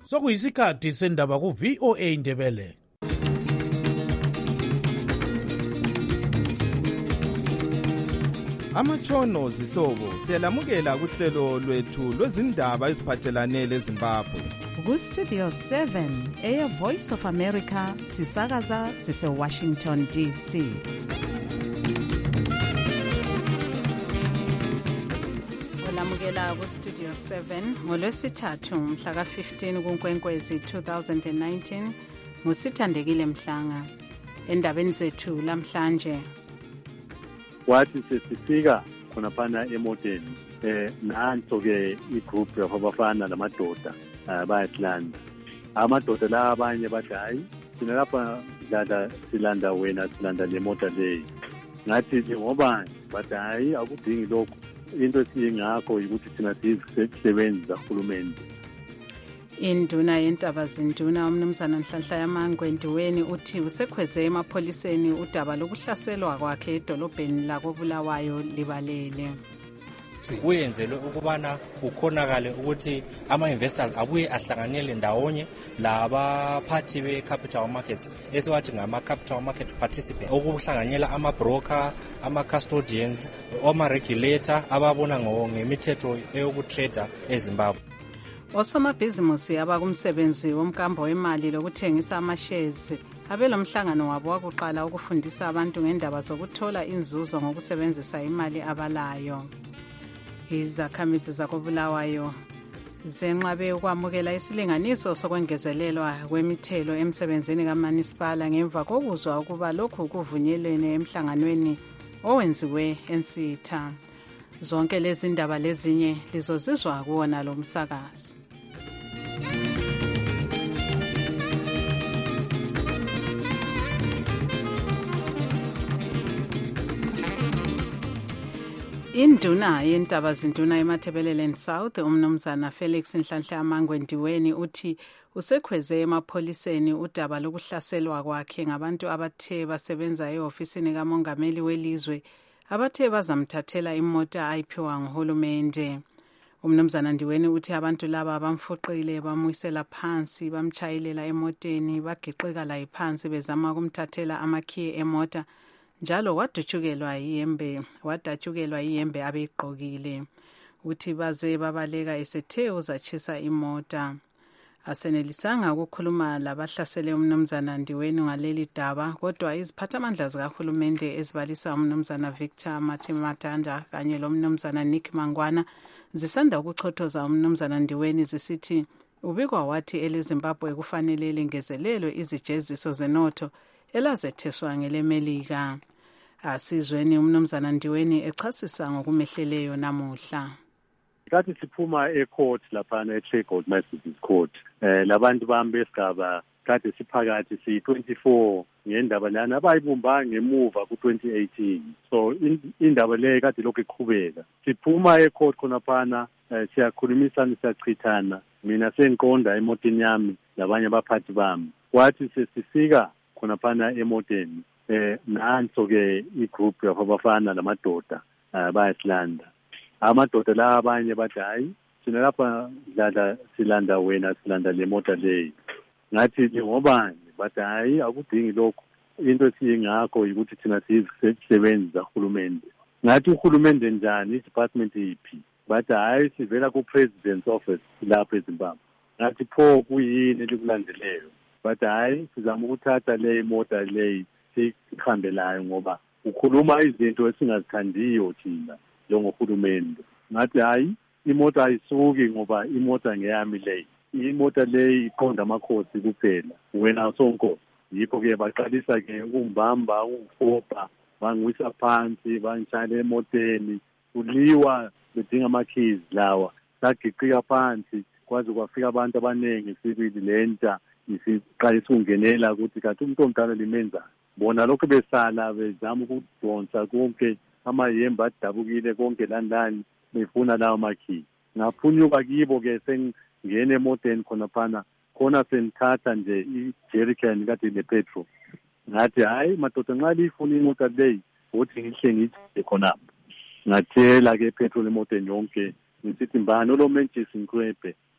Sokuyisikhathi sendaba ku-VOA Indebele. Amatshono zihlobo siyalamukela kuhlelo lwethu lwezindaba eziphathelane leZimbabwe. Ku-Studio 7 Air Voice of America sisakaza sise-Washington DC. Olamukela ku-Studio 7 ngolwesithathu mhla ka-15 kuNkwenkwezi 2019 nguSithandekile Mhlanga. Endabeni zethu lamhlanje, wathi sesifika khonaphana emoteni nanso-ke igroup yabafana namadoda bayasilanda. Amadoda la abanye bathi hayi thina lapha silanda wena, silanda le mota leyi. Ngathi ngoba bathi hayi akudingi lokho, into esiyingakho ukuthi thina siyisebenzi zahulumende. Induna yentaba zinduna umnumzana Nhlanhla Yamangwendiweni uthi usekhweze emapholiseni udaba lokuhlaselwa kwakhe edolobheni lakoBulawayo libalele. Kuyenzelwe ukubana kukhonakale ukuthi ama-investors abuye ahlanganele ndawonye labaphathi be-capital markets esiwathi ngama-capital market participants, okuhlanganyela ama-broker, ama-custodians, ama-regulator ababona ngemithetho eyokutrader eZimbabwe. Osomabhizimusi abakumsebenzi womkambo wemali lokuthengisa ama-shares abelomhlangano wabo wakuqala ukufundisa abantu ngendaba zokuthola inzuzo ngokusebenzisa imali abalayo. Izakhamizi zakoBulawayo zenqabe ukwamukela isilinganiso sokwengezelelwa kwemithelo emsebenzini kaManisipala ngemva kokuzwa ukuba lokhu kuvunyelene emhlanganweni owenziwe eNsitha. Zonke lezi ndaba lezinye lizozizwa kuwona lo msakazo. Induna yentaba zinduna eMatabeleland South umnumzana Felix Nhlanhla Yamangwendiweni uthi usekhweze emapholiseni udaba lokuhlaselwa kwakhe ngabantu abathe basebenza e-ofisini kamongameli welizwe abathe bazamthathela imota ayiphiwa nguhulumende. Umnumzana Ndiweni uthi abantu laba bamfuqile, bamuyisela phansi, bamchayilela emoteni, bagiqika la phansi bezama ukumthathela amakhiye emota, njalo wadatshukelwa iyembe abeyigqokile. Uthi baze babaleka esethe uzatshisa imota. Asenelisanga ukukhuluma labahlasele umnumzana Ndiweni ngaleli daba, kodwa iziphathamandla zikahulumende ezibalisa umnumzana Victor Matanda kanye lomnumzana Nick Mangwana zisanda ukuchothoza umnumzana Ndiweni zisithi ubikwa wathi eleZimbabwe kufanele lingezelelwe izijeziso zenotho elazetheswa ngeleMelika. Asizweni umnumzana Ndiweni echasisa ngokumehleleyo namuhla. Kathi siphuma ecourt laphana eTregold Magistrates Court, labantu bami besigaba kade siphakathi si-24 ngendaba lana abayibumba ngemuva ku-2018. So indaba leyo kade lokhu iqhubeka. Siphuma ecourt khonaphana siyakhulumisana, siyachithana, mina sengiqonda emotini yami labanye abaphathi bami. Wathi sesifika khonaphana emoteni nanso-ke igroup yabafana namadoda bayasilanda. Amadoda la abanye bathi hayi thina lapha silanda wena, silanda le mota leyi. Ngathi ngobani? Bathi hayi akudingi lokho, into esiyingakho ukuthi thina siyisebenzi zahulumende. Ngathi uhulumende njani, i-department iphi? Bathi hayi sivela ku-president's office lapha eZimbabwe. Ngathi pho kuyini elikulandeleyo? Bathi hayi sizama ukuthatha le mota leyi sikhambelayo ngoba ukhuluma izinto esingazithandiyo thina njengohulumende. Ngathi hayi imota ayisuki ngoba imota ngeyami leyi, imota leyi iqonda amakhosi kuphela, wena awusonkosi. Yikho-ke baqalisa-ke ukumbamba, ukufopha, bangiwisa phansi, bangishayela emoteni, kuliwa bedinga amakhizi lawa. Sagiqika phansi kwaze kwafika abantu abaningi sibili lenta isiqalisa ukungenela ukuthi kanti umuntu omdala limenza. Bona lokho besala bezama ukudonsa konke, amayembe adabukile konke landani befuna lawo makhizi. Ngaphunyuka kibo-ke sengingena emoteni khonaphana, khona sengithatha nje i-jerrycan kade nepetrol. Ngathi hayi madoda nxa liyifuna imota leyi ukuthi ngihle ngithi khonapho. Ngathela-ke ipetrol emoteni yonke, ngisithi mbani olomentshisi ngikwebhe.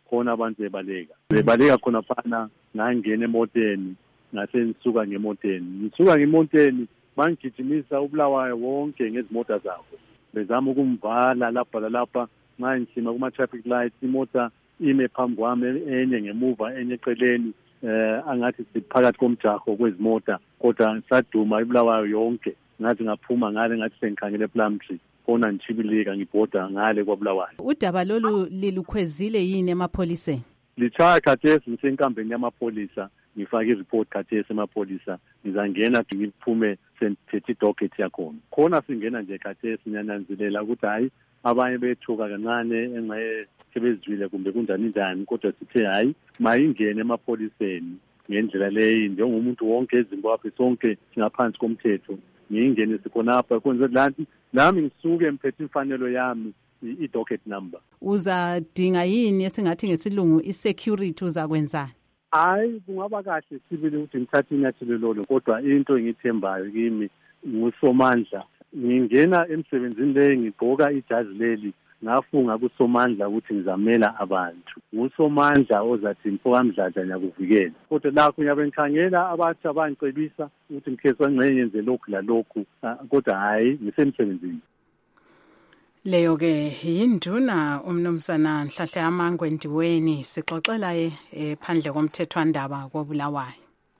khona abantu bebaleka khona phana ngangena emoteni ngase ngisuka ngemoteni bangigijimisa uBulawayo wonke ngezimota zabo bezama ukumvala lapha manje kuma traffic lights imota ime phambi kwami enye ngemuva enye eceleni angathi siphakathi komjaho kwezimota kodwa saduma iBulawayo yonke ngathi ngaphuma ngale ngathi sengikhangele Plumtree khona ngichibilika ngibhoda ngale kwaBulawayo. Udaba lolu lilukhwezile yini emapholiseni? Lichaya khathesi ngisenkambeni yamapholisa ngifake ireport khathesi emapholisa ngizangena ngiphume senthethe docket yakhona khona singena nje khathesi nyananzelela ukuthi hayi abanye bethuka kancane engaye sebezwile kumbe kunjani kodwa sithe hayi mayingene emapholiseni ngendlela leyi njengomuntu wonke eZimbabwe sonke singaphansi komthetho ngingene sikhonapha kwenze lanti nami ngisuke emphethe imfanelo yami i-docket number. Uzadinga yini esingathi ngesilungu i-security uzakwenzani? Hayi kungaba kahle sibili ukuthi ngithathe inyathelo lolo kodwa into engithembayo kimi ngusomandla ngingena emsebenzini leyi ngigqoka ijazi leli ngafunga kusomandla ukuthi ngizamela abantu ngusomandla ozathi mfokamdladla nyakuvikela kodwa lakho ngiyabe ngikhangela abathi abangicebisa ukuthi ngikhethe ngcenye yenze lokhu lalokhu kodwa hayi ngisemsebenzini. Leyo ke yinduna umnumzana Nhlanhla Amangwendiweni sixoxela phandle komthethwandaba koBulawayo.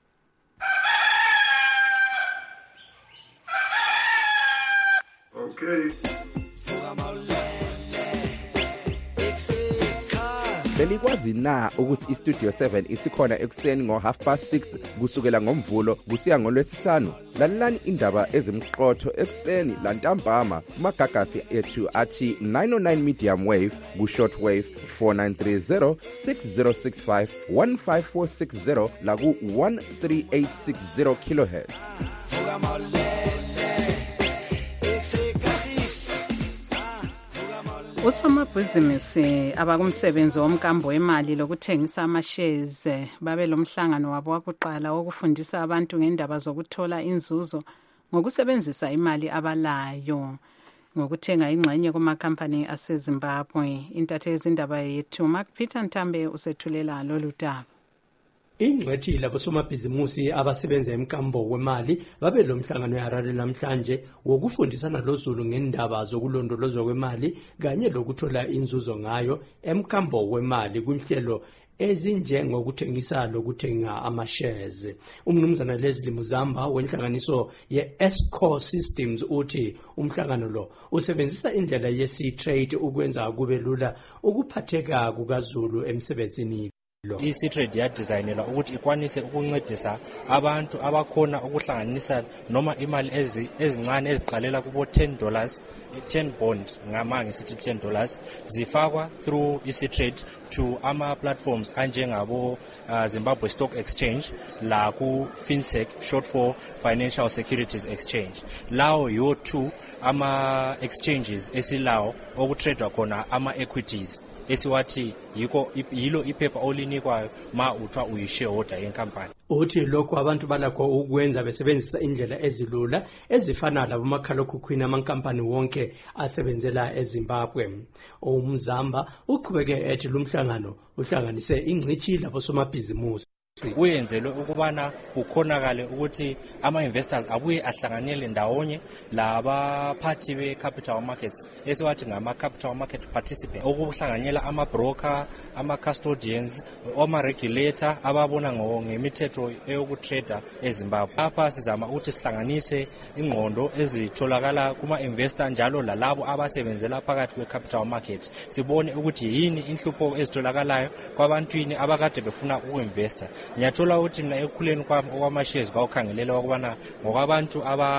Okay. Belikwazi na ukuthi iStudio 7 isikhona ekuseni ngo6:30 kusukela ngomvulo kusiya ngoLwesihlanu? Lalelani indaba ezimqotho ekuseni lantambama kumagagasi ethu athi 909 medium wave ku-short wave 4930 6065 15460 la ku-13860 kilohertz. Usomabhizinisi abakumsebenzi womkambo wemali lokuthengisa ama-shares babe lomhlangano wabo wakuqala wokufundisa abantu ngendaba zokuthola inzuzo ngokusebenzisa imali abalayo ngokuthenga ingxenye kumakhampani aseZimbabwe. Intatheli zindaba yethu Mark Peter Ntambe usethulela lolu daba. Ingcwethi labosomabhizimusi abasebenza emkambo wemali babe lo mhlangano eHarare namhlanje wokufundisana lozulu ngendaba zokulondolozwa kwemali kanye lokuthola inzuzo ngayo emkambo wemali kunhlelo ezinjengokuthengisa lokuthenga ama-shares. Umnumzana Leslie Muzamba wenhlanganiso ye-Escor Systems uthi umhlangano lo usebenzisa indlela ye-C-Trade ukwenza kube lula ukuphatheka kukaZulu emsebenzini. I-C-Trade yadesignelwa ukuthi ikwanise ukuncedisa abantu abakhona ukuhlanganisa noma imali ezincane eziqalela kubo $10 bond ngamanga sithi $10 zifakwa through i-C-Trade to ama-platforms anjengabo Zimbabwe Stock Exchange la ku FinSec short for Financial Securities Exchange. Lawo yo two ama-exchanges esilawo okutradwa khona ama-equities esiwathi yilo iphepha olinikwayo ma uthiwa uyishareholder yenkampani. Uthi lokho abantu balakho ukwenza besebenzisa indlela ezilula ezifana labomakhalekhukhwini amankampani wonke asebenzela eZimbabwe. Umzamba uqhubeke ethi lumhlangano uhlanganise ingcithi labosomabhizimusi uyenzelwe ukubana kukhonakale ukuthi ama-investors abuye ahlanganele ndawonye labaphathi be-capital markets esiwathi ngama-capital market participants okuhlanganyela ama-broker, ama-custodians, ama-regulator ababona ngemithetho eyokutrader eZimbabwe. Lapha sizama ukuthi sihlanganise ingqondo ezitholakala kuma-investor njalo lalabo abasebenzela phakathi kwe-capital market sibone ukuthi yini inhlupho ezitholakalayo kwabantwini abakade befuna uku-investor. Ngiyathola ukuthi mina ekukhuleni kwami okwama-shares kwakukhangelela ukubana ngokwabantu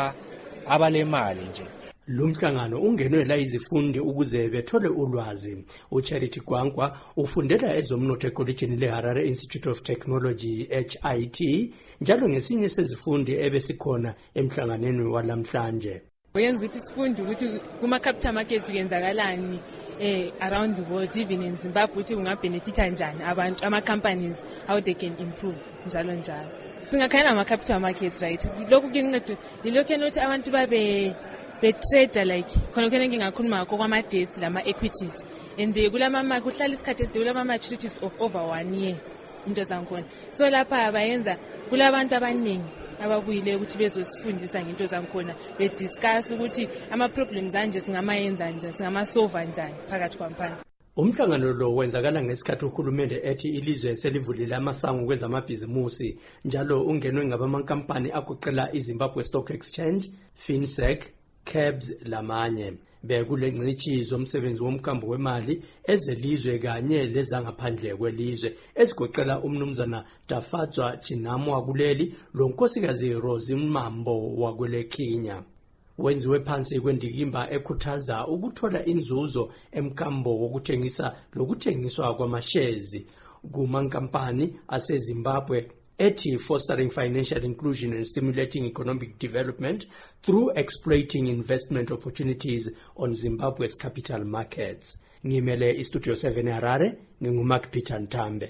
abalemali nje. Lumhlangano ungenwe la izifundi ukuze bethole ulwazi. uCharity Gwankwa ufundela ezomnotho ekolejini leHarare Institute of Technology HIT njalo ngesinye sezifundi ebesikhona emhlanganweni walamhlanje. Uyenza ukuthi sifunde ukuthi kuma-capital markets kuyenzakalani around the world, even in Zimbabwe, ukuthi kungabenefita njani abantu, ama-companies, how they can improve, njalo njalo. Singakhangela ama-capital markets, right? Lokhu kuyinceda, yilokhu enokuthi abantu betrader like khona ngingakhuluma ngakho kwama-debts lama-equities and kuhlala isikhathi eside kulama-maturities of over 1 year into zangikhona. So lapha bayenza kulabantu abaningi ababuyile ukuthi bezosifundisa ngento zangikhona bediscuss ukuthi ama-problems anje singamayenza nje singamasova njani phakathi kwampani. Umhlangano lo wenzakala ngesikhathi uhulumende ethi ilizwe selivulile amasango kwezamabhizimusi njalo ungenwe ngabamankampani agoqela iZimbabwe Stock Exchange, FinSec, CABS lamanye. Bekule ngcithi zomsebenzi womkambo wemali ezelizwe kanye lezangaphandle kwelizwe esigoqela umnumzana Tafadzwa Chinamwa kuleli lo nkosikazi Rosie Mambo wakwele Kenya. Wenziwe phansi kwendikimba ekhuthaza ukuthola inzuzo emkambo wokuthengisa lokuthengiswa kwamashezi kumankampani aseZimbabwe ethi fostering financial inclusion and stimulating economic development through exploiting investment opportunities on Zimbabwe's capital markets. Ngimele iStudio 7 Harare, nginguMark Peter Ntambe.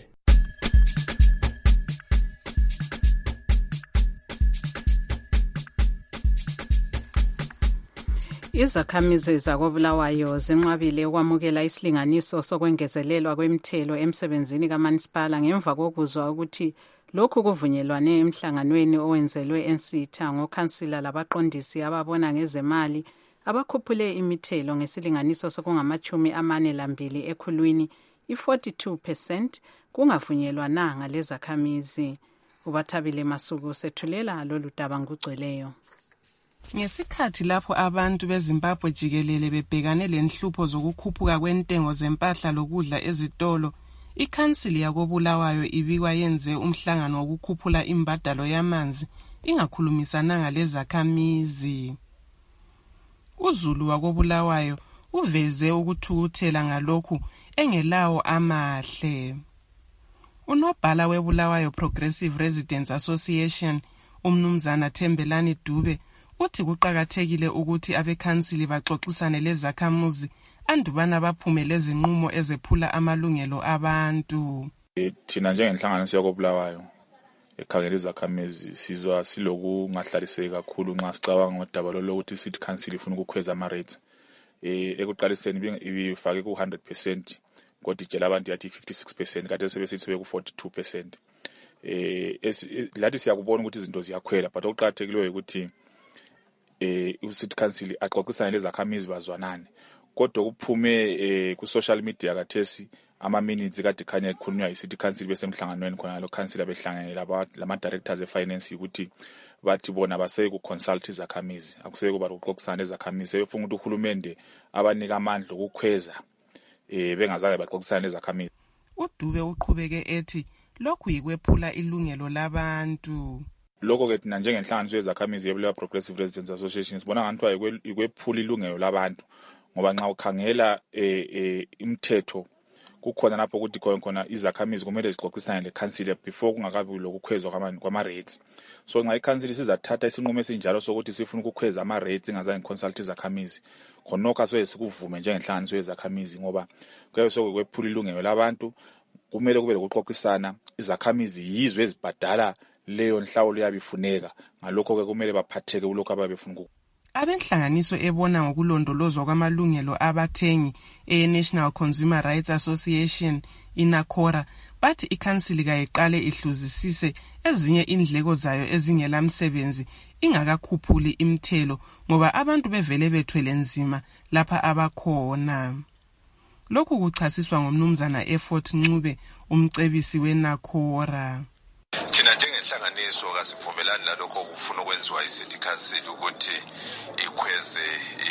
Izakhamizi zakoBulawayo zinqabile ukwamukela isilinganiso sokwengezelelwa kwemithelo emsebenzini kaManisipala ngemva kokuzwa ukuthi lokhu kuvunyelwane emhlanganweni owenzelwe eNsitha ngokhansila labaqondisi ababona ngezemali abakhuphule imithelo ngesilinganiso sokungama-42 ekhulwini, i-42% kungavunyelwa nanga lezakhamizi. Ubathabile Masuku sethulela lolu daba ngugcweleyo. Ngesikhathi lapho abantu beZimbabwe jikelele bebhekane lenhlupho zokukhuphuka kwentengo zempahla lokudla ezitolo, ikhansili yakoBulawayo ibikwa yenze umhlangano wokukhuphula imbadalo yamanzi ingakhulumisananga lezakhamizi. uZulu wakoBulawayo uveze ukuthukuthela ngalokhu engelawo amahle. Unobhala weBulawayo Progressive Residents Association umnumzana Thembelani Dube uthi kuqakathekile ukuthi abekhansili baxoxisane lezakhamuzi andubana baphumele izinqumo ezephula amalungelo abantu. Thina njengenhlanganiso yakoBulawayo ekhangela izakhamizi sizwa silokungahlaliseki kakhulu nxa sicabanga ngodaba lokuthi city council ifuna ukukhweza ama-rates. Ekuqaliseni ibifake ku-100% kodwa itshela abantu yathi 56% kade sebesithi beku-42%. Lathi siyakubona ukuthi izinto ziyakhwela but okuqakathekileyo ukuthi uCity Council axoxisane lezakhamizi bazwanane. Kodwa kuphume ku social media kathesi ama-minutes kade khanya ekhulunywa iCity Council besemhlanganweni khona lo council behlangene lama directors efinance ukuthi bathi bona baseke ku-consult izakhamizi akuseke kuba ukuxoxisana lezakhamizi sebefuna ukuthi uhulumende abanika amandla ukukhweza bengazange baxoxisana lezakhamizi. uDube uqhubeke ethi lokhu yikwephula ilungelo labantu. Lokho ke thina njengenhlanganiso yezakhamizi yeBulawayo Progressive Residents Association sibona ngathi ikwephula ilungelo labantu ngoba nxa ukhangela imithetho kukhona lapho ukuthi khona izakhamizi kumele zixoxisane leCouncil before kungakabi lokukhwezwa kwama-rates. So nxa iCouncil sizathatha isinqumo esinjalo sokuthi sifuna ukukhweza ama-rates ingazange consult izakhamizi khonokho soye sikuvume njengenhlanganiso yezakhamizi ngoba kuyabe sokwephula ilungelo labantu. Kumele kube lokuxoxisana, izakhamizi yizwe ezibhadala leyo nhlawulo yabifuneka ngalokho ke kumele baphatheke kulokho ababefuna ukukho. Abenhlanganiso ebona ngokulondolozwa kwamalungelo abathengi eNational Consumer Rights Association INACORA bathi ikhansili kayiqale ihluzisise ezinye indleko zayo ezingelamsebenzi ingakakhuphuli imithelo ngoba abantu bevele bethwele nzima lapha abakhona. Lokhu kuchasiswa ngomnumzana Effort Ncube umcebisi weNACORA. Thina njengenhlanganiso kasivumelani nalokho kufuna ukwenziwa iCity Council ukuthi ikhweze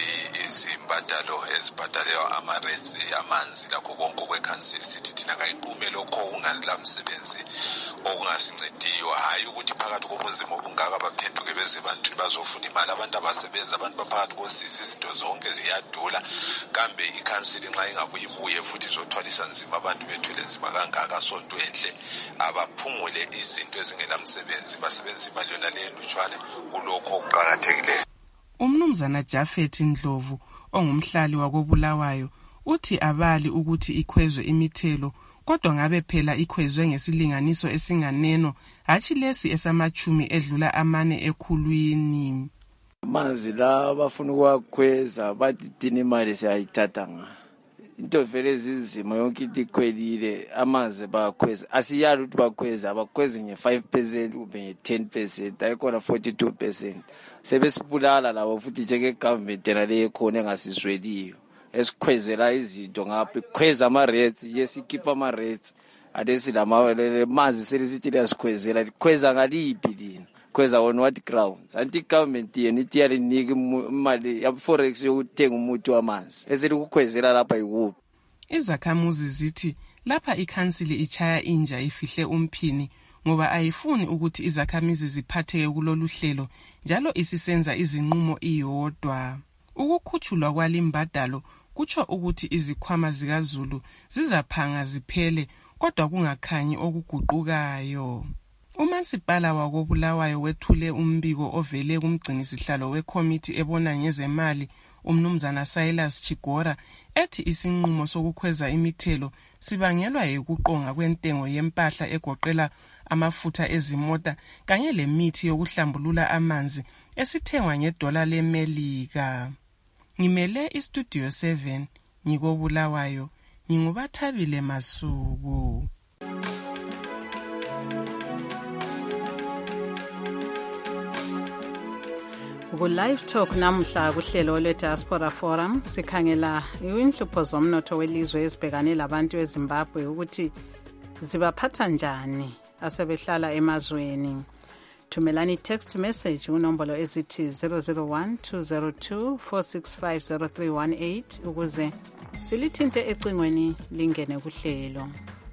izimbadalo ezibhadalelwa ama-rates amanzi lakho konke kweCouncil sithi thina kayiqume lokho kungalamsebenzi okungasincediyo hayi ukuthi phakathi kobunzima obungaka baphenduke beze bantwini bazofuna imali. Abantu abasebenza abantu baphakathi kosisi izinto zonke ziyadula kambe iCouncil nxa ingabuyibuye futhi izothwalisa nzima abantu bethwele nzima kangaka sonto enhle abaphungule izinto ezingenamsebenzi basebenza imali yona leyo lutshwane kulokho okuqakathekileyo. Umnumzana Jafet Ndlovu ongumhlali wakoBulawayo uthi abali ukuthi ikhwezwe imithelo kodwa ngabe phela ikhwezwe ngesilinganiso esinganeno hatshi lesi esama-10 edlula 4 ekhulwini. Manzi la bafuna ukwakhweza bathi dini imali siyayithatha nga. Into vele zizimo yonke into ikhwelile amanzi bayakhweza. Asiyali ukuthi bakhweza abakhwezi nge5% kumbe nge10% ayikhona 42%. Sebesibulala labo futhi njenge government yena le khona engasizweliyo. Esikhwezela izinto ngapha ikhweza ama rates yesikhipha ama rates. Adesi lama manzi selisithi liyasikhwezela likhweza ngaliphi lina. Kweza on what grounds anti government yena ithi yalinike imali ya forex yokuthenga umuthi wamanzi eselikukhwezela lapha ikuphi. Izakhamuzi zithi lapha ikhansili ichaya inja ifihle umphini ngoba ayifuni ukuthi izakhamizi ziphatheke kulolu hlelo njalo isisenza izinqumo iyodwa. Ukukhutshulwa kwalimbadalo kutsho ukuthi izikhwama zikaZulu zizaphanga ziphele kodwa kungakhanyi okuguqukayo. Umasipala wakobulawayo wethule umbiko ovele kumgcinisihlalo wekomiti ebona ngezemali umnumzana Silas Chigora ethi isinqumo sokukhweza imithelo sibangelwa yikuqonga kwentengo yempahla egoqela amafutha ezimota kanye lemithi yokuhlambulula amanzi esithengwa $1 leMelika. Ngimele istudio 7 ngikobulawayo ngingubathabile Masuku. Ku-Live Talk namhla kuhlelo lwe-Diaspora Forum sikhangela inhlupho zomnotho welizwe ezibhekane labantu eZimbabwe ukuthi zibaphatha njani asebehlala emazweni. Thumelani text message unombolo ezithi 001-202-465-0318 ukuze silithinte ecingweni lingene kuhlelo.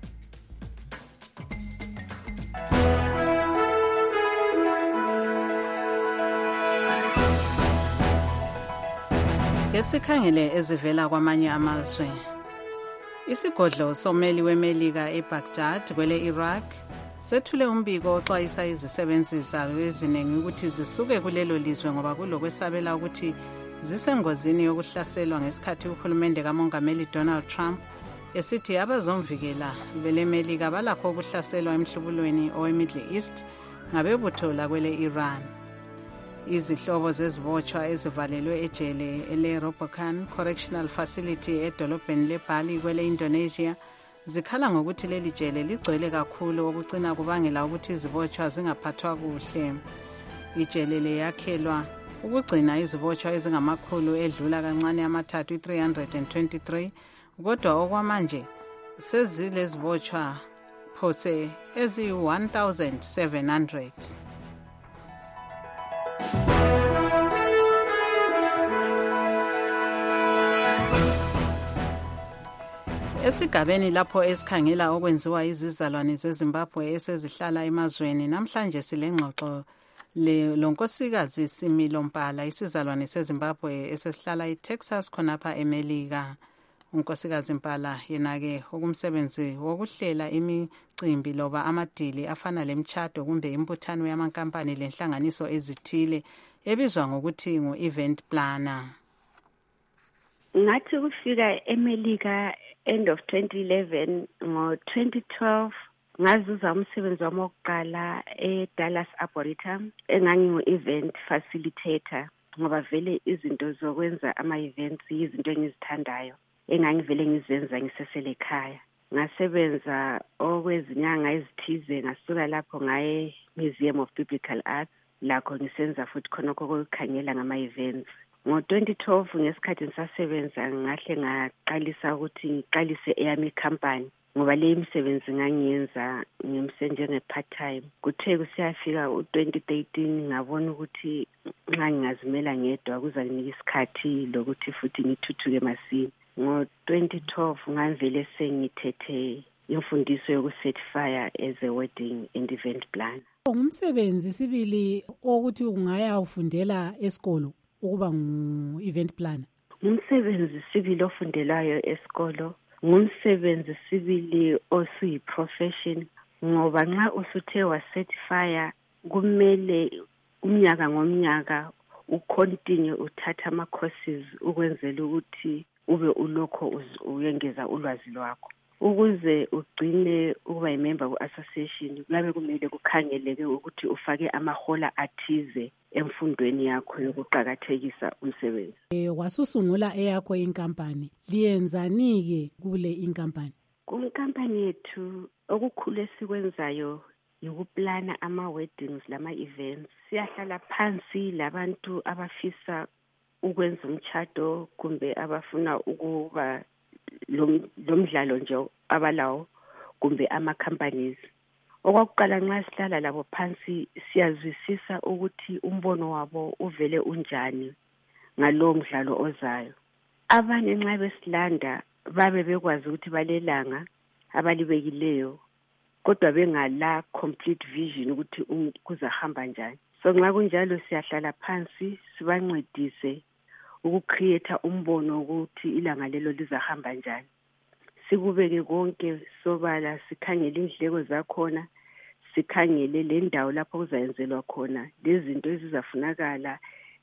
Ngesikhangele ezivela kwamanye amazwe. Isigodlo someli weMelika eBaghdad kwele Iraq sethule umbiko oxwayisa izisebenzi zalo eziningi ukuthi zisuke kulelo lizwe ngoba kulokwesabela ukuthi zisengozini yokuhlaselwa ngesikhathi uhulumende kamongameli Donald Trump esithi abazomvikela beleMelika balakho ukuhlaselwa emhlubulweni oweMiddle East ngabebutho la kwele Iran. Izihlobo zezibotshwa ezivalelwe ejele ele-Robocan Correctional Facility edolobheni leBali kwele Indonesia zikhala ngokuthi leli jele ligcwele kakhulu okucina kubangela ukuthi izibotshwa zingaphathwa kuhle. Ijele leyakhelwa ukugcina izibotshwa ezingamakhulu edlula kancane amathathu 323 kodwa okwamanje sezilezibotshwa phose ezi-1700. Esigabeni lapho esikhangela okwenziwa izizalwane zeZimbabwe esezihlala emazweni namhlanje silengxoxo lonkosikazi Similo Mpala isizalwane seZimbabwe esesihlala eTexas khonapha eMelika. Unkosikazi Mpala yena-ke okumsebenzi wokuhlela imicimbi loba amadili afana lemtshado kumbe imbuthano yamankampani lenhlanganiso ezithile ebizwa ngokuthi ngu-event planner. Ngathi kufika eMelika end of 2011 ngo-2012 ngazuza umsebenzi wami wokuqala eDallas Arboretum engangingu-event facilitator ngoba vele izinto zokwenza ama-events yizinto engizithandayo engangivele ngizenza ngisesele ekhaya. Ngasebenza okwezinyanga ezithize ngasuka lapho ngaye Museum of Biblical Arts lakho ngisenza futhi khonokho kokukhangela ngama-events. Ngo-2012 ngesikhathi ngisasebenza ngahle ngaqalisa ukuthi ngiqalise eyami company ngoba le imisebenzi ngangiyenza ngimsenje nge-part time. Kuthe kusiyafika u-2013 ngabona ukuthi nxa ngingazimela ngedwa kuzanginika isikhathi lokuthi futhi ngithuthuke masini. Ngo-2012 ngavele sengithethe imfundiso yokucertifya as a wedding and event planner. Ngumsebenzi sibili ukuthi ungaya ufundela esikolo ukuba ngu-event planner. Ngumsebenzi sibili ofundelayo esikolo, ngumsebenzi sibili osuyi-profession ngoba nxa usuthe wacertifya kumele umnyaka ngomnyaka ucontinue uthatha ama-courses ukwenzela ukuthi ube ulokho uyengeza ulwazi lwakho. ukuze ugcine ukuba imember ku-association kuyabe kumele kukhangeleke ukuthi ufake amahola athize emfundweni yakho yokuqakathekisa umsebenzi. Wasusungula eyakho inkampani, liyenzani-ke kule inkampani? Kunkampani yethu okukhulu esikwenzayo yokuplana ama-weddings lama-events. Siyahlala phansi labantu abafisa ukwenza umtshado kumbe abafuna ukuba lomdlalo nje abalawo kumbe ama-companies. Okwakuqala nxa sihlala labo phansi siyazwisisa ukuthi umbono wabo uvele unjani ngalowo mdlalo ozayo. Abanye nxa besilanda babe bekwazi ukuthi balelanga abalibekileyo kodwa bengala complete vision ukuthi kuzahamba njani. So nxa kunjalo siyahlala phansi sibancedise ukucreate umbono ukuthi ilanga lelo lizahamba njani. Sikubeke konke sobala, sikhangele indleko zakhona, sikhangele le ndawo lapho kuzayenzelwa khona, lezinto ezizafunakala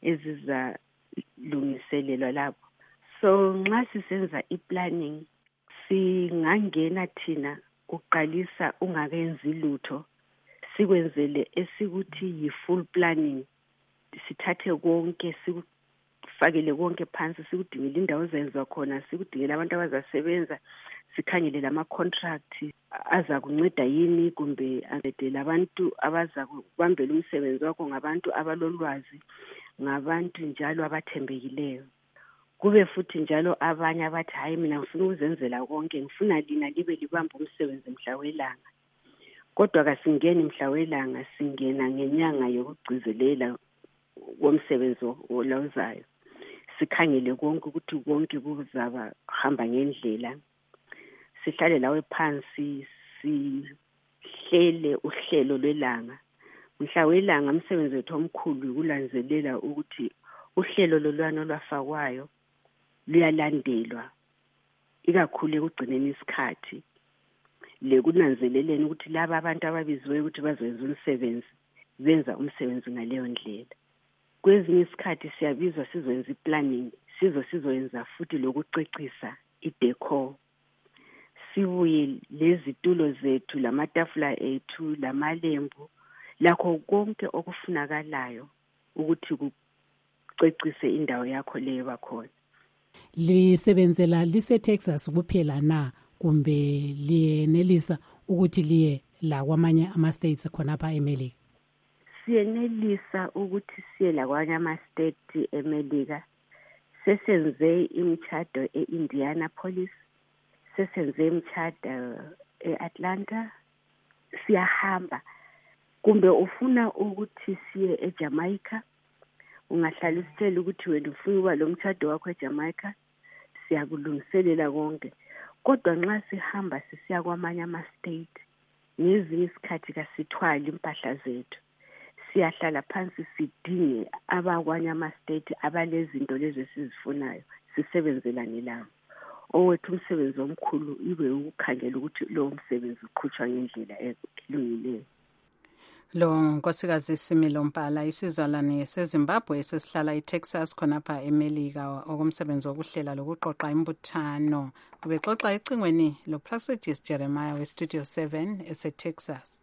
ezizalungiselelwa lapho. So nxa sisenza i-planning singangena thina uqalisa ungakenzi lutho, sikwenzele esikuthi yi-full planning. Sithathe konke sikufakele konke phansi, sikudingele indawo ezenziwa khona, sikudingele abantu abazasebenza, sikhangele lama-contract azakunceda yini kumbe ancedele abantu abazakubambela umsebenzi wakho, ngabantu abalolwazi, ngabantu njalo abathembekileyo. Kube futhi njalo abanye abathi hayi mina ngifuna ukuzenzela konke, ngifuna lina libe libamba umsebenzi mhla welanga. Kodwa kasingeni mhla welanga, singena ngenyanga yokugcizelela komsebenzi olazayo. Sikhangele konke ukuthi konke kuzaba hamba ngendlela. Sihlale lawe phansi sihlele uhlelo lwelanga. Mhla welanga umsebenzi wethu omkhulu ukulanzelela ukuthi uhlelo lolwana olwafakwayo luyalandelwa, ikakhulu ekugcineni isikhathi, lekunanzeleleni ukuthi laba abantu ababiziweyo ukuthi bazoyenza umsebenzi benza umsebenzi ngaleyo ndlela. Kwezinye isikhathi siyabizwa sizoyenza i-planning, sizoyenza futhi lokucecisa i-decor. Sibuye lezitulo zethu, lamatafula ethu, lamalembu, lakho konke okufunakalayo ukuthi kucecise indawo yakho leyo bakhona. Lisebenzela lise-Texas kuphela na kumbe liyenelisa ukuthi liye la kwamanye ama-states khonapha eMelika? Siyenelisa ukuthi siye la kwamanye ama-state eMelika. Sesenze imtshado e-Indianapolis, sesenze imtshado e-Atlanta. Siyahamba. Kumbe ufuna ukuthi siye eJamaica, ungahlala usitshela ukuthi wena ufuna ukuba lo mtshado wakho eJamaica, siyakulungiselela konke. Kodwa nxa sihamba sisiya kwamanye ama-state, ngezinye isikhathi kasithwali impahla zethu. Siyahlala phansi sidinge abakwanye ama-state abalezinto lezi esizifunayo, sisebenzelane labo. Owethu umsebenzi omkhulu ibe ukukhangela ukuthi lowo msebenzi uqhutshwa ngendlela elungileyo. Lo nkosikazi Similo Mpala, isizalwane seZimbabwe esesihlala eTexas khonapha eMelika, okumsebenzi wokuhlela lokuqoqa imbuthano. Ubexoxa ecingweni loPlacidus Jeremiah weStudio 7 eseTexas.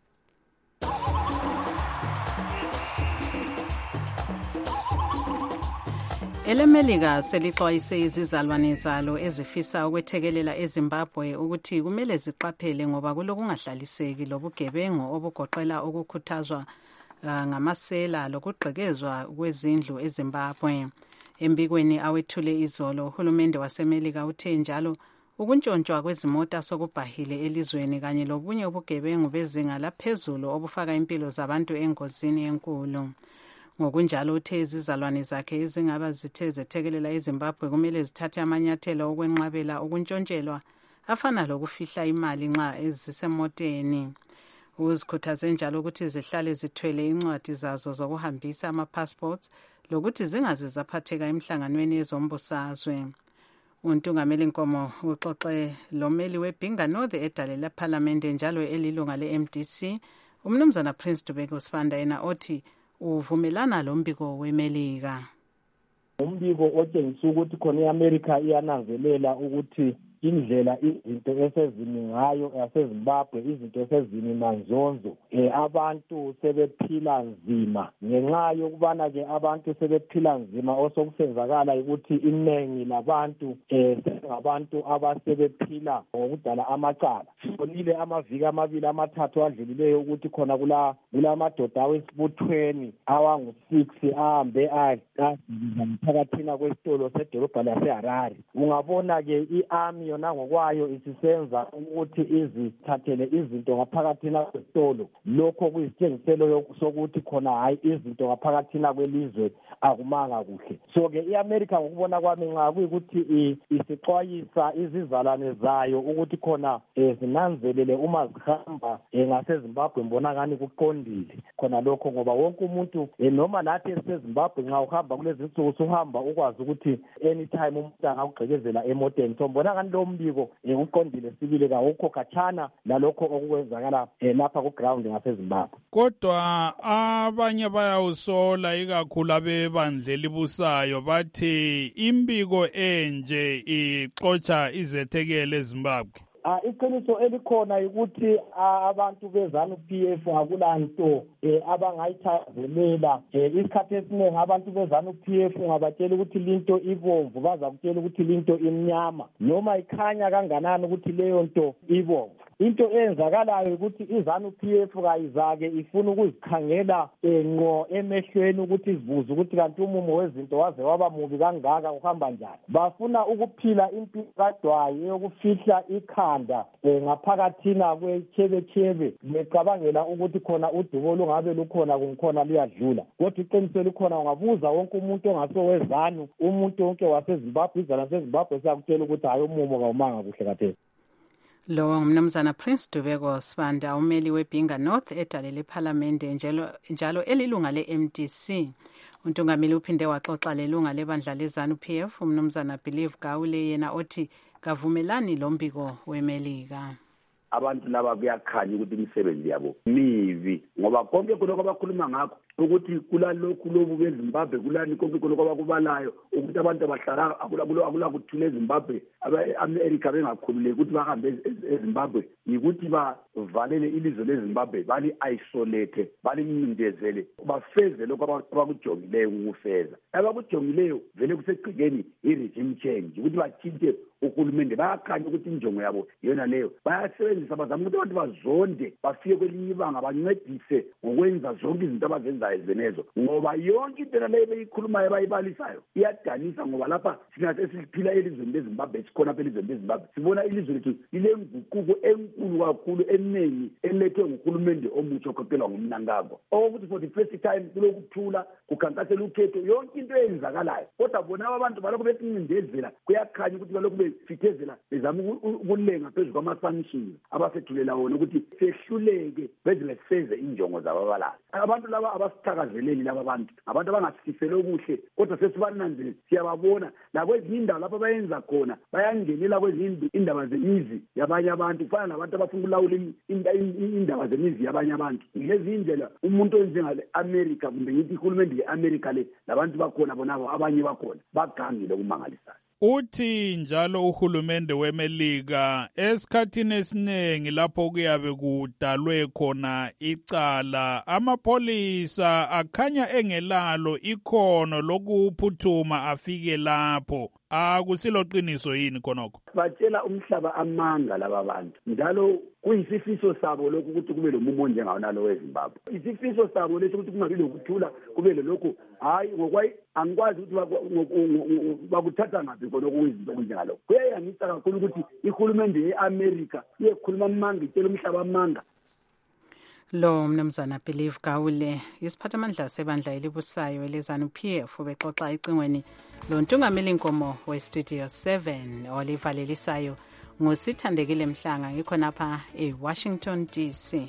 EleMelika selixwayise izizalwane zalo ezifisa ukwethekelela eZimbabwe ukuthi kumele ziqaphele ngoba kulokungahlaliseki lobugebengu obugoqela ukukhuthazwa ngamasela lokugqekezwa kwezindlu eZimbabwe. Embikweni awethule izolo, uhulumende waseMelika uthe njalo ukuntshontshwa kwezimota sokubhahile elizweni kanye lobunye ubugebengu bezinga laphezulu obufaka impilo zabantu engozini enkulu. Ngokunjalo uthe izizalwane zakhe ezingaba zithe zethekelela eZimbabwe kumele zithathe amanyathelo okwenqabela ukuntshontshelwa afana lokufihla imali nxa ezisemoteni. Uzikhuthaze njalo ukuthi zihlale zithwele incwadi zazo zokuhambisa ama-passports lokuthi zingaze zaphatheka emhlanganweni yezombusazwe. UNtungameli Nkomo uxoxe lomeli weBhinga North edale lephalamende njalo elilunga le-MDC, umnumzana Prince Dubeko Sifanda, yena othi uvumelana lombiko weMelika. Umbiko otshengisa ukuthi khona iAmerica iyananzelela ukuthi indlela izinto esezimi ngayo yaseZimbabwe, izinto esezimi manzonzo, abantu sebephila nzima ngenxa yokubana ke abantu sebephila nzima osokusenzakala ukuthi iningi labantu ngabantu abasebephila ngokudala amacala. Sibonile amaviki amabili amathathu adlulileyo ukuthi khona kulamadoda awesibuthweni awangu-6 ahambe phakathina kwesitolo sedolobha laseHarare. Ungabona ke i-army yona ngokwayo isisenza ukuthi izithathele izinto ngaphakathina kwesitolo. Lokho kuyisitshengiselo sokuthi khona hayi izinto ngaphakathina kwelizwe akumanga kuhle. So ke iAmerica ngokubona kwami nxa kuyikuthi isixwayisa izizalwane zayo ukuthi khona zinanzelele uma zihamba ngaseZimbabwe mbonakani kuqondile khona lokho, ngoba wonke umuntu noma nathi eseZimbabwe nxa uhamba kulezi nsuku suhamba ukwazi ukuthi anytime umuntu angakugqekezela emoteni. So mbonakani lo mbiko uqondile sibile kawukho khatshana lalokho okukwenzakala lapha ku-ground ngaseZimbabwe. Kodwa abanye bayawusola ikakhulu abebandlela busayo bathi imbiko enje ixotsha izethekele eZimbabwe. Iqiniso elikhona ukuthi abantu beZANU-PF akulanto abangayithazelela. Isikhathi esiningi abantu beZANU-PF ngabatshela ukuthi linto ibomvu baza kutshela ukuthi linto imnyama, noma ikhanya kanganani ukuthi leyo nto ibomvu. Into eyenzakalayo ukuthi iZANU-PF kayizake ifuna ukuzikhangela ngqo emehlweni ukuthi izibuze ukuthi kanti umumo wezinto waze waba mubi kangaka uhamba njani. Bafuna ukuphila impilo kadwayi yokufihla ikhanda ngaphakathina kwechebechebe becabangela ukuthi khona udubo olungabe lukhona kungikhona luyadlula. Kodwa iqiniso likhona, ungabuza wonke umuntu ongasowezanu, umuntu wonke waseZimbabwe, izana seZimbabwe siyakutshela ukuthi hayi umumo kawumanga kuhle kathesi. Lo ngumnumzana Prince Dubeko Sibanda, umeli weBinga North edale lePhalamende njalo elilunga leMDC. Untungameli uphinde waxoxa lelunga lebandla leZANU-PF umnumzana Believe Gawule yena othi kavumelani lombiko weMelika. Abantu laba kuyakhanya ukuthi imisebenzi yabo mivi ngoba konke khona abakhuluma ngakho ukuthi kulalokhu lobu beZimbabwe kulani konke khona abakubalayo ukuthi abantu abahlala akula kuthule eZimbabwe abe-America bengakhululeki ukuthi bahambe eZimbabwe yikuthi bavalele ilizwe leZimbabwe bali-isolate balincindezele bafeze lokho abakujongileyo ukufeza. Abakujongileyo vele kusegcikeni i-regime change ukuthi batshintshe uhulumende. Bayakhanya ukuthi injongo yabo yona leyo bayasebenzisa bazama ukuthi abantu bazonde bafike kwelinye ibanga bancedise ngokwenza zonke izinto abazenzayo ezenezo, ngoba yonke into leyo beyikhulumayo bayibalisayo iyadanisa, ngoba lapha thina sesiphila elizweni leZimbabwe, sikhona apha elizweni leZimbabwe sibona ilizwe lethu lilenguquko enkulu kakhulu eningi elethwe nguhulumende omutsha okhokhelwa ngumnankagwa okuthi for the first time kulokuthula kukhankasela ukhetho yonke into eyenzakalayo. Kodwa bona abantu balokhu besincindezela kuyakhanya ukuthi balokhu befithezela bezama ukulenga phezu kwama-sanctions abasethulela wona ukuthi sehluleke beze beseze injongo zababalayo. Abantu laba abasithakazeleli laba bantu abantu abangasifisele okuhle, kodwa sesibananzele siyababona nakwezinye indawo lapho bayenza khona bayangenela kwezinye indaba zemizi yabanye abantu kufana nabantu abafuna ukulawula indaba zemizi yabanye abantu. Ngezi indlela umuntu onjengale-America kumbe ngithi ihulumende ye-America le labantu bakhona bonabo abanye bakhona bagangile okumangalisayo. Uthi njalo uhulumende weMelika esikhathini esiningi lapho kuyabe kudalwe khona icala amapholisa akhanya engelalo ikhono lokuphuthuma afike lapho. Akusilo qiniso yini khonokho? Batshela umhlaba amanga laba bantu njalo kuyisifiso sabo lokhu ukuthi kube lomumo onjengawo nalo weZimbabwe. Isifiso sabo leso ukuthi kungabi lokuthula kube lokho. Hayi ngokwayi angikwazi ukuthi bakuthatha ngaphi khona okuyizinto okunjengalo. Kuyayangisa kakhulu ukuthi ihulumende ye-America iyekhuluma amanga itshela umhlaba amanga. Lo mnumzana Believe Gawule isiphathamandla sebandla elibusayo eleZANU-PF bexoxa icingweni lo ntungameli inkomo weStudio 7 olivalelisayo nguSithandekile Mhlanga ngikhonapha eWashington DC.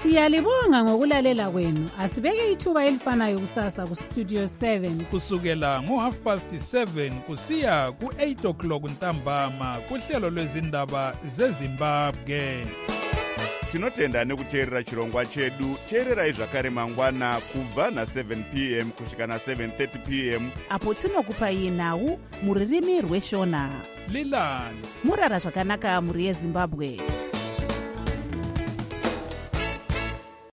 Siyalibonga ngokulalela kwenu. Asibeke ithuba elifanayo kusasa ku Studio 7 kusukela ngo7:30 kusiya ku8 o'clock ntambama kuhlelo lwezindaba zeZimbabwe. Tinotenda nekuteerera chirongwa chedu. Teererai zvakare mangwana kubva na7 p.m. kusvika na7:30 p.m. apo tinokupai nhau muririmi rweshona. Lilani murara zvakanaka muri yeZimbabwe.